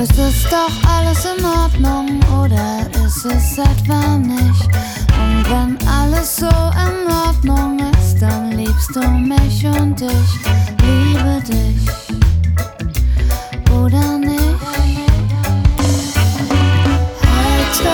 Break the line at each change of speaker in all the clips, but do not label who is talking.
Ist es doch alles in Ordnung oder ist es etwa nicht? Und wenn alles so in Ordnung ist, dann liebst du mich und ich liebe dich, oder nicht? Heute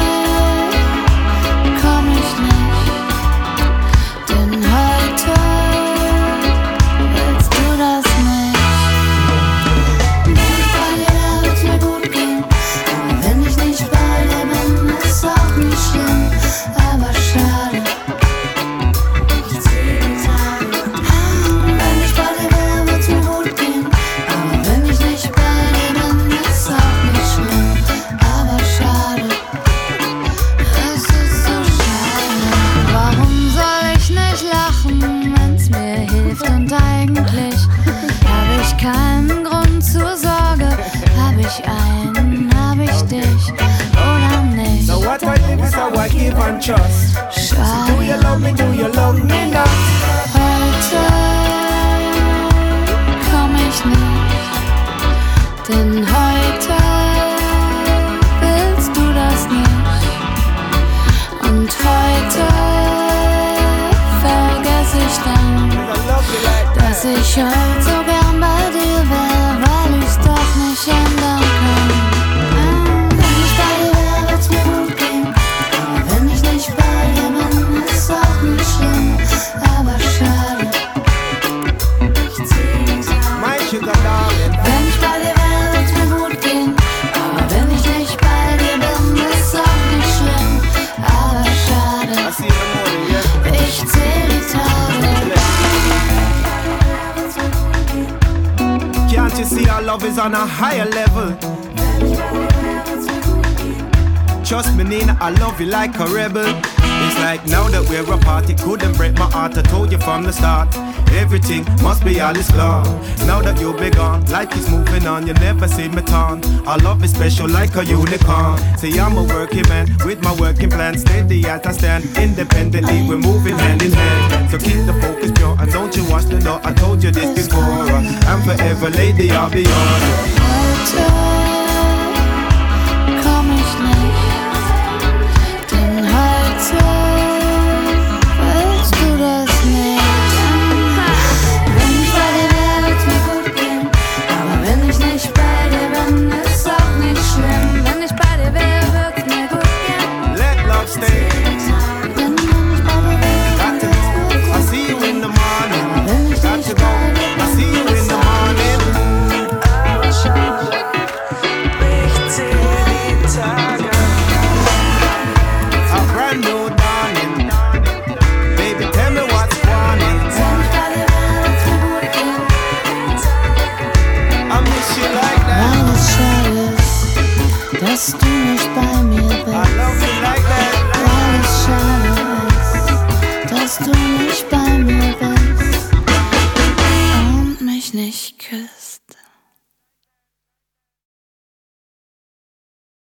komm ich nicht, denn heute willst du das nicht. Wenn ich bei dir wäre, wird's mir gut gehen, aber wenn ich nicht bei dir bin, ist auch nicht schlimm, aber schade. Ich zähle die Tage. Wenn ich bei dir wäre, wird's mir gut gehen, aber wenn ich nicht bei dir bin, ist auch nicht schlimm, aber schade. Es ist so schade. Warum soll ich nicht lachen, wenn's mir hilft? Und eigentlich hab ich keinen Grund zur Sorge. Hab ich einen, hab ich dich oder nicht?
So what I live is how I give and trust. So do you love me not?
Heute komm ich nicht, denn heute willst du das nicht. Und heute vergess ich dann,
I love you like
dass ich heute so gern bei dir wär, weil ich's doch nicht ändern kann. Wenn ich bei dir wär, wird's mir gut gehen, aber wenn ich nicht bei dir bin, ist auch nicht schlimm, aber schade. Ich zieh die Tage.
my sugar darling.
Wenn ich bei dir wär, wird's mir gut gehen, aber wenn ich nicht bei dir bin, ist auch nicht schlimm, aber
I
schade.
see you in the morning, yeah.
Ich zähl die Tage.
Can't you see our love is on a higher level? Trust me, Nina, I love you like a rebel. It's like now that we're apart, it couldn't break my heart. I told you from the start, everything must be all is gone. Now that you've been gone, life is moving on. You never see me torn. Our love is special like a unicorn. See, I'm a working man with my working plan. Steady as I stand, independently we're moving hand in hand. So keep the focus pure and don't you watch the door. I told you this before. I'm forever, lady, I'll be yours.
Heute